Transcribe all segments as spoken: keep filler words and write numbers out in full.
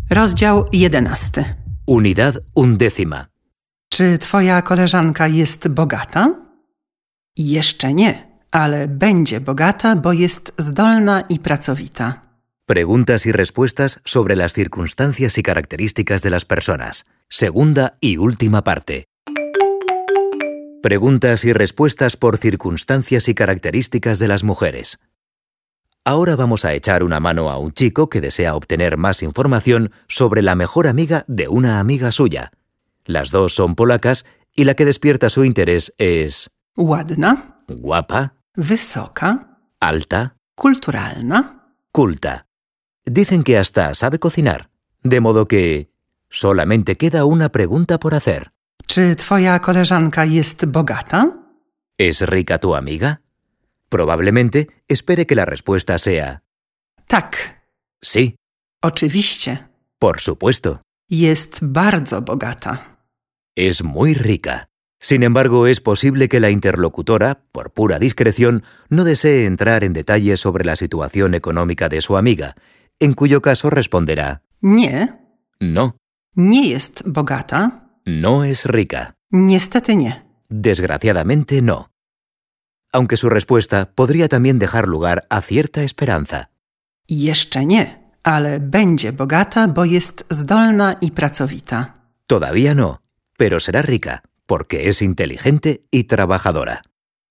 Rozdział jedenasty. Unidad undécima. Czy twoja koleżanka jest bogata? Jeszcze nie, ale będzie bogata, bo jest zdolna i pracowita. Preguntas y respuestas sobre las circunstancias y características de las personas. Segunda y última parte. Preguntas y respuestas por circunstancias y características de las mujeres. Ahora vamos a echar una mano a un chico que desea obtener más información sobre la mejor amiga de una amiga suya. Las dos son polacas y la que despierta su interés es... Ładna, guapa, wysoka, alta, kulturalna. culta. Dicen que hasta sabe cocinar, de modo que solamente queda una pregunta por hacer. Czy twoja koleżanka jest bogata? ¿Es rica tu amiga? Probablemente espere que la respuesta sea Tak, sí, oczywiście. por supuesto. Jest bardzo bogata. Es muy rica. Sin embargo, es posible que la interlocutora, por pura discreción, no desee entrar en detalles sobre la situación económica de su amiga, en cuyo caso responderá Nie, no, nie jest bogata. no es rica. Niestety nie. Desgraciadamente no. Aunque su respuesta podría también dejar lugar a cierta esperanza. Jeszcze nie, ale będzie bogata, bo jest zdolna i pracowita. Todavía no, pero será rica, porque es inteligente y trabajadora.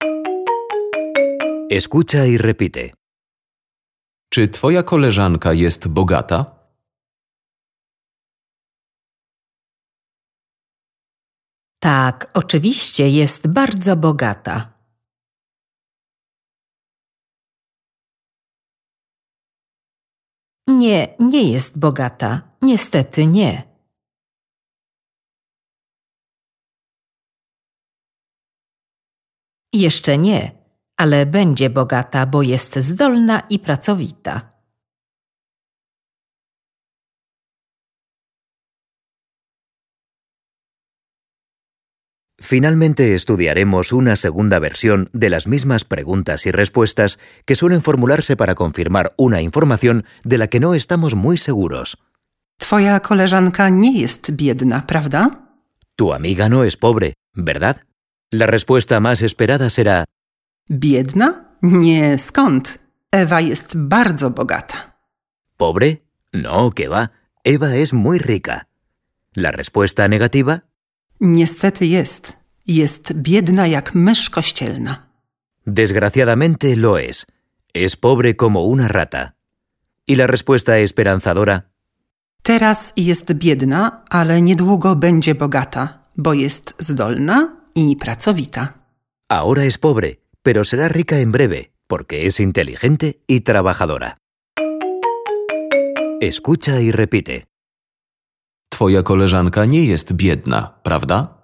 Escucha y repite. Czy twoja koleżanka jest bogata? Tak, oczywiście jest bardzo bogata. Nie, nie jest bogata. Niestety nie. Jeszcze nie, ale będzie bogata, bo jest zdolna i pracowita. Finalmente estudiaremos una segunda versión de las mismas preguntas y respuestas que suelen formularse para confirmar una información de la que no estamos muy seguros. Twoja koleżanka nie jest biedna, prawda? Tu amiga no es pobre, ¿verdad? La respuesta más esperada será Biedna? Nie, skąd? Ewa jest bardzo bogata. ¿pobre? No, que va. Eva es muy rica. La respuesta negativa... Niestety jest. Jest biedna jak mysz kościelna. Desgraciadamente lo es. Es pobre como una rata. Y la respuesta esperanzadora... Teraz jest biedna, ale niedługo będzie bogata, bo jest zdolna i pracowita. Ahora es pobre, pero será rica en breve, porque es inteligente y trabajadora. Escucha y repite. Twoja koleżanka nie jest biedna, prawda?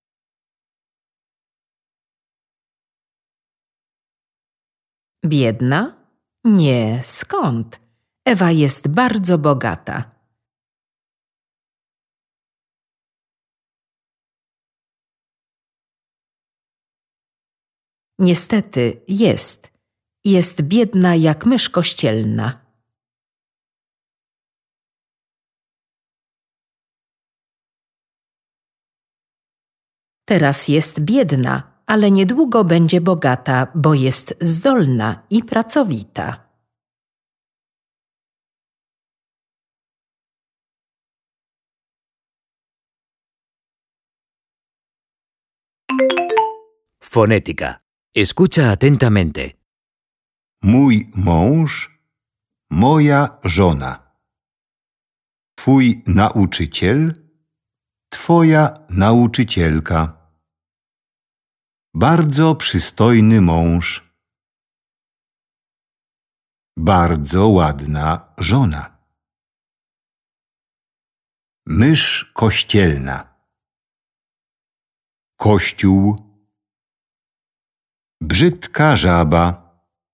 Biedna? Nie, skąd? Ewa jest bardzo bogata. Niestety jest. Jest biedna jak mysz kościelna. Teraz jest biedna, ale niedługo będzie bogata, bo jest zdolna i pracowita. Fonética. Escucha atentamente. Mój mąż, moja żona. Twój nauczyciel, twoja nauczycielka. Bardzo przystojny mąż. Bardzo ładna żona. Mysz kościelna. Kościół. Brzydka żaba.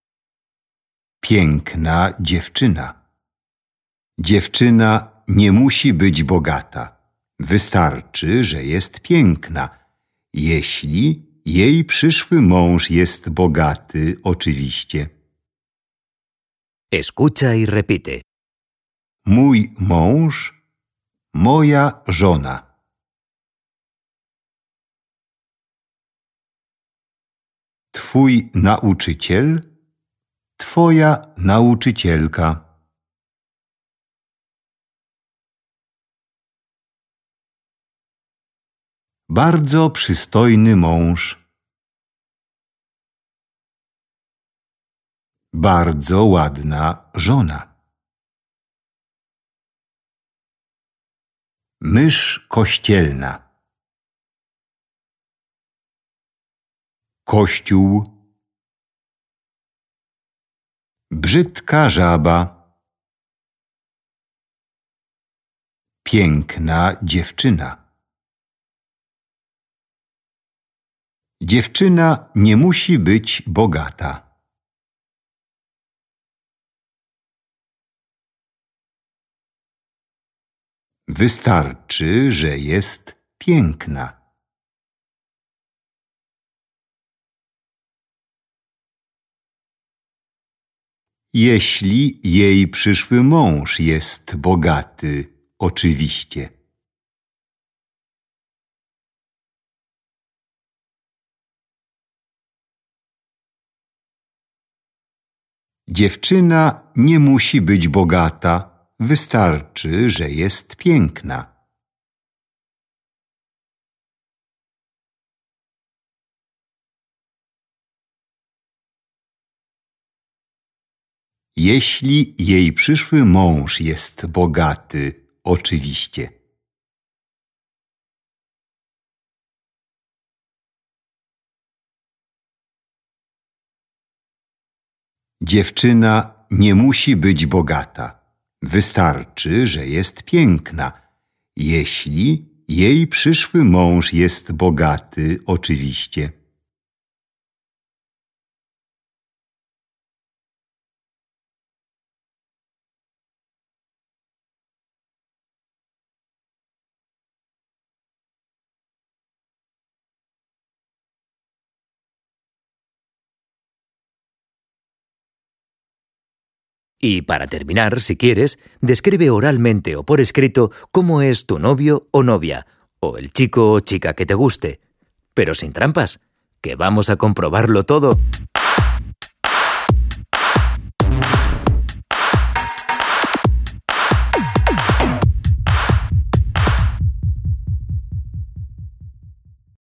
Piękna dziewczyna. Dziewczyna nie musi być bogata. Wystarczy, że jest piękna. Jeśli jej przyszły mąż jest bogaty, oczywiście. Escucha y repite. Mój mąż, moja żona. Twój nauczyciel, twoja nauczycielka. Bardzo przystojny mąż. Bardzo ładna żona. Mysz kościelna. Kościół. Brzydka żaba. Piękna dziewczyna. Dziewczyna nie musi być bogata. Wystarczy, że jest piękna. Jeśli jej przyszły mąż jest bogaty, oczywiście. Dziewczyna nie musi być bogata, wystarczy, że jest piękna. Jeśli jej przyszły mąż jest bogaty, oczywiście. Dziewczyna nie musi być bogata. Wystarczy, że jest piękna. Jeśli jej przyszły mąż jest bogaty, oczywiście. Y para terminar, si quieres, describe oralmente o por escrito cómo es tu novio o novia, o el chico o chica que te guste. Pero sin trampas, que vamos a comprobarlo todo.